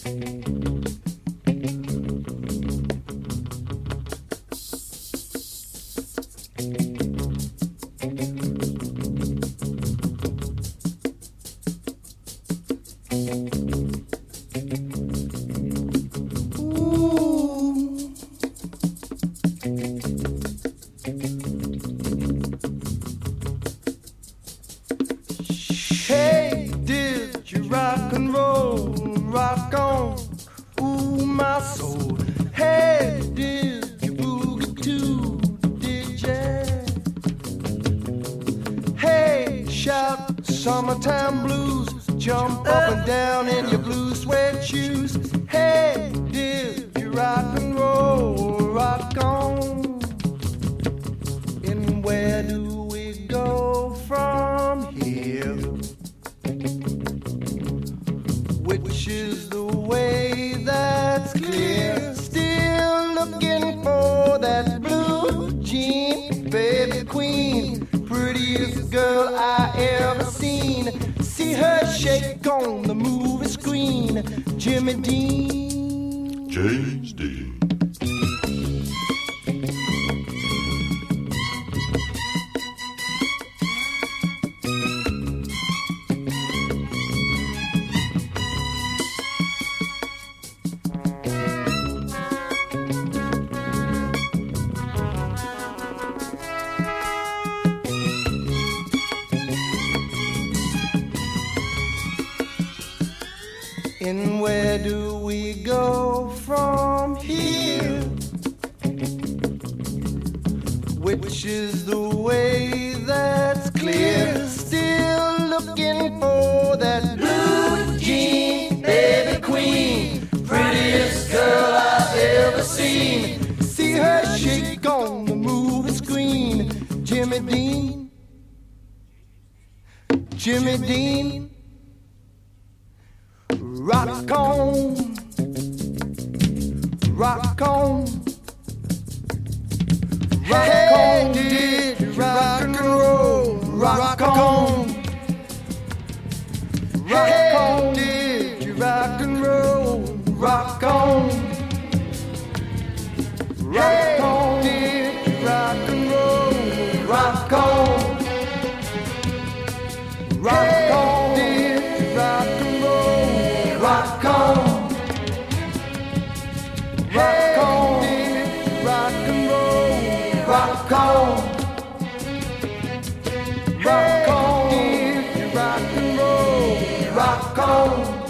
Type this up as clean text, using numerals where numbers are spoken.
Hey, did you rock and roll, rock on, ooh, my soul? Hey, did you boogie too, did ya? Hey, shout summertime blues, jump up and down in your blue suede shoes. Hey, did you rock and roll, rock on? And where do we go from here? Which is the way that's clear? Still looking for that blue jean, baby queen, prettiest girl I ever seen. See her shake on the movie screen. Jimmy Dean, James Dean. And where do we go from here? Which is the way that's clear? Still looking for that blue jean, baby queen, prettiest girl I've ever seen. See her shake on the movie screen. Jimmy Dean, Jimmy Dean, rock on, rock on, rock on, did you rock and roll, rock on, rock on, did you rock and roll, rock on, rock on, did you rock and roll, rock on, rock on, did you rock and roll, rock on, rock on, did you rock and roll, rock on, rock on, did you rock and roll, rock on.